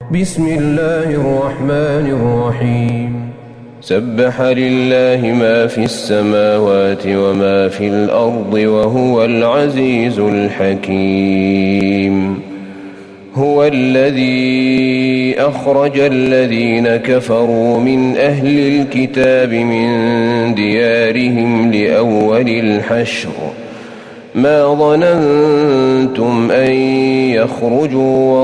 بسم الله الرحمن الرحيم سبح لله ما في السماوات وما في الأرض وهو العزيز الحكيم هو الذي أخرج الذين كفروا من أهل الكتاب من ديارهم لأول الحشر ما ظننتم أن يخرجوا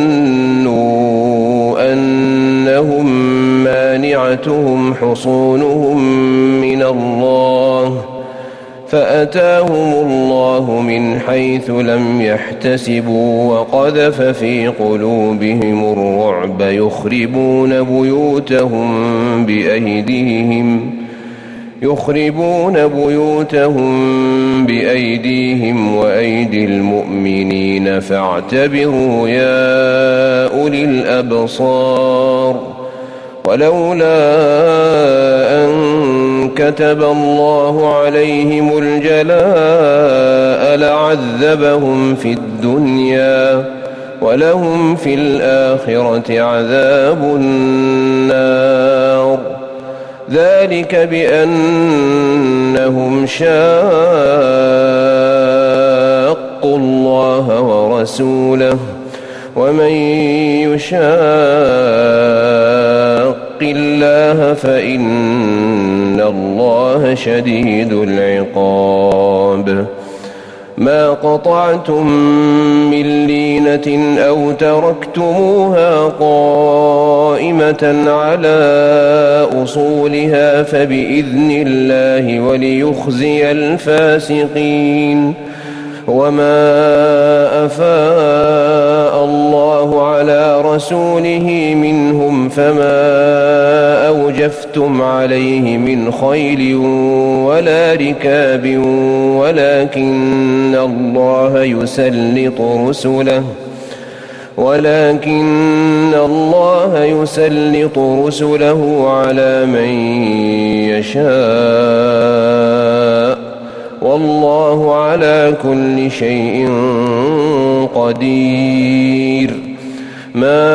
وظنوا أنهم مانعتهم حصونهم من الله فأتاهم الله من حيث لم يحتسبوا وقذف في قلوبهم الرعب يخربون بيوتهم بأيديهم وأيدي المؤمنين فاعتبروا يا أولي الأبصار ولولا أن كتب الله عليهم الجلاء لعذبهم في الدنيا ولهم في الآخرة عذاب النار ذلك بأنهم شاقوا الله ورسوله ومن يشاق الله فإن الله شديد العقاب ما قطعتم من لينة أو تركتموها قائمة على أصولها فبإذن الله وليخزي الفاسقين وما أفاء الله على رسوله منهم فما أوجفتم عليه من خيل ولا ركاب ولكن الله يسلط رسله على من يشاء والله على كل شيء قدير ما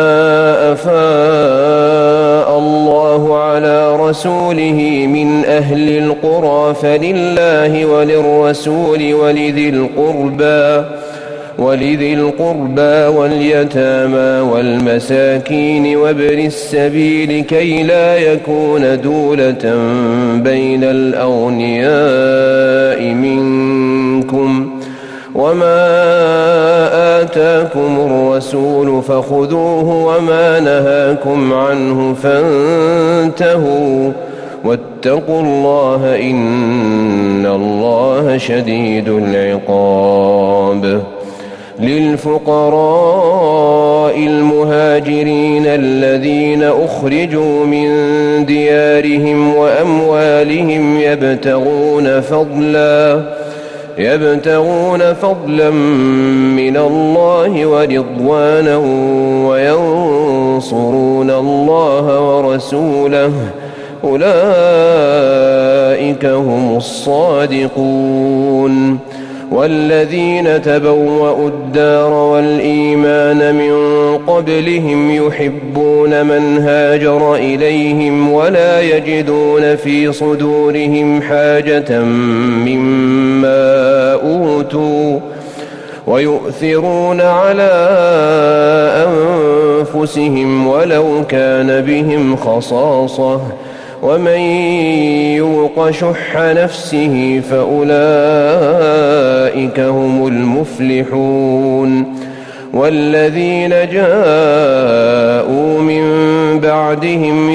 أفاء الله على رسوله من أهل القرى فلله وللرسول ولذي القربى واليتامى والمساكين وابن السبيل كي لا يكون دولة بين الأغنياء منكم وما آتاكم الرسول فخذوه وما نهاكم عنه فانتهوا واتقوا الله إن الله شديد العقاب للفقراء المهاجرين الذين أخرجوا من ديارهم وأموالهم يبتغون فضلا من الله ورضوانا وينصرون الله ورسوله أولئك هم الصادقون والذين تبوأوا الدار والإيمان من قبلهم يحبون من هاجر إليهم ولا يجدون في صدورهم حاجة مما أوتوا ويؤثرون على أنفسهم ولو كان بهم خصاصة ومن يوق شح نفسه فأولئك هم المفلحون والذين جاءوا من بعدهم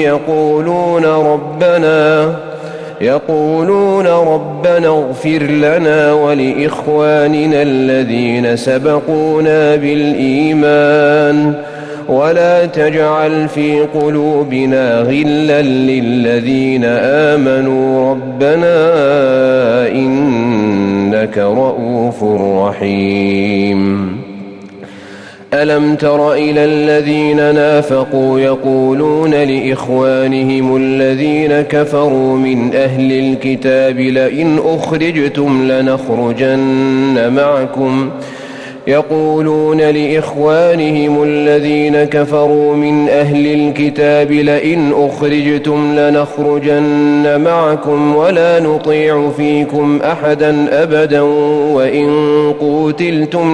يقولون ربنا اغفر لنا ولإخواننا الذين سبقونا بالإيمان ولا تجعل في قلوبنا غلا للذين آمنوا ربنا إنك رؤوف رحيم ألم تر إلى الذين نافقوا يقولون لإخوانهم الذين كفروا من أهل الكتاب لئن أخرجتم لنخرجن معكم يقولون لإخوانهم الذين كفروا من أهل الكتاب لئن أخرجتم لنخرجن معكم ولا نطيع فيكم أحدا أبدا وإن قوتلتم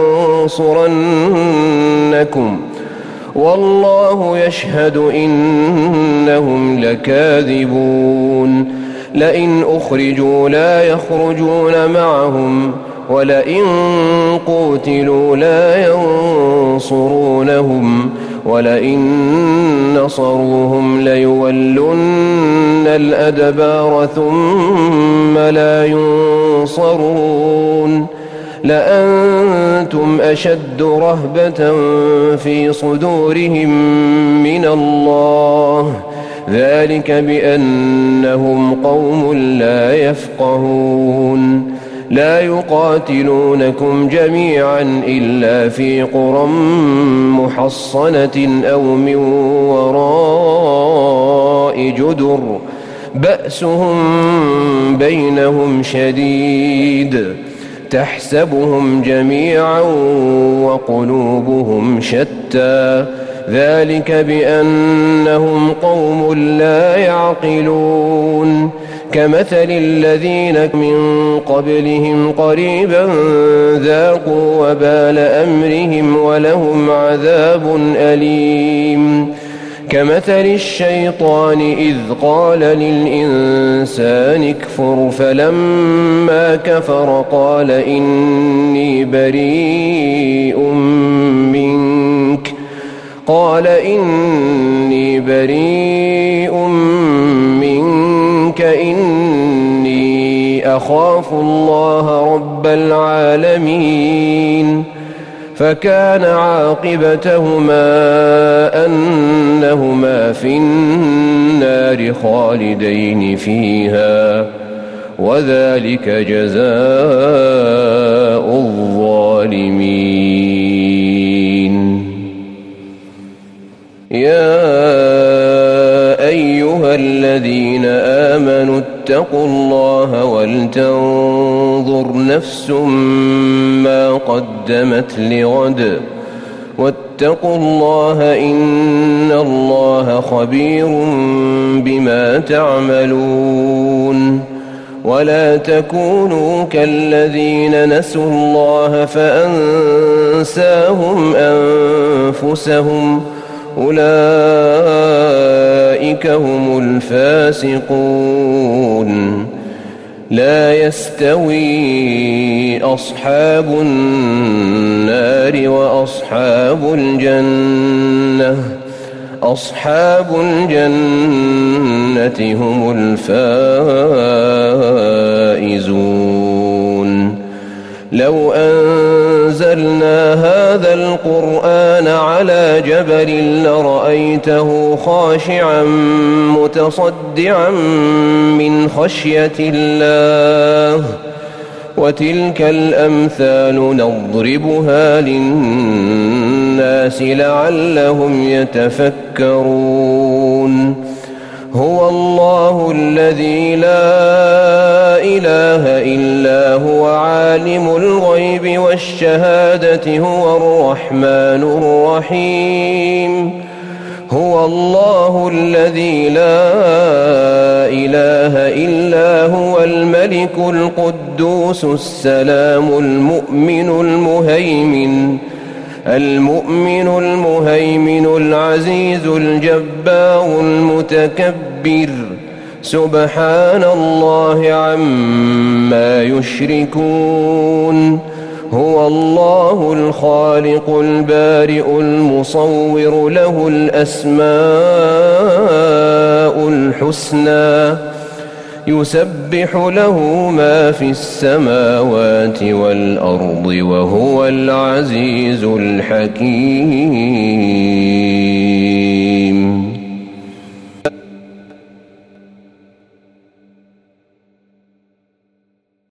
لننصرنكم والله يشهد إنهم لكاذبون لئن أخرجوا لا يخرجون معهم ولئن قوتلوا لا ينصرونهم ولئن نصروهم ليولن الأدبار ثم لا ينصرون لأنتم أشد رهبة في صدورهم من الله ذلك بأنهم قوم لا يفقهون لا يقاتلونكم جميعا إلا في قرى محصنة أو من وراء جدر بأسهم بينهم شديد تحسبهم جميعا وقلوبهم شتى ذلك بأنهم قوم لا يعقلون كمثل الذين من قبلهم قريبا ذاقوا وبال أمرهم ولهم عذاب أليم كمثل الشيطان إذ قال للإنسان اكفر فلما كفر قال إني بريء منك إني أخاف الله رب العالمين فكان عاقبتهما أنهما في النار خالدين فيها وذلك جزاء الظالمين يا أيها الذين آمنوا اتقوا الله ولتنظر نفس ما قدمت لغد واتقوا الله إن الله خبير بما تعملون ولا تكونوا كالذين نسوا الله فأنساهم أنفسهم أولئك هم الفاسقون لا يستوي أصحاب النار وأصحاب الجنة أصحاب الجنة هم الفائزون لو أنزلنا هذا القرآن على جبل لرأيته خاشعا متصدعا من خشية الله وتلك الأمثال نضربها للناس لعلهم يتفكرون هو الله الذي لا إله إلا هو عالم الغيب والشهادة هو الرحمن الرحيم هو الله الذي لا إله إلا هو الملك القدوس السلام المؤمن المهيمن العزيز الجبار المتكبر سبحان الله عما يشركون هو الله الخالق البارئ المصور له الأسماء الحسنى يسبح له ما في السماوات والأرض وهو العزيز الحكيم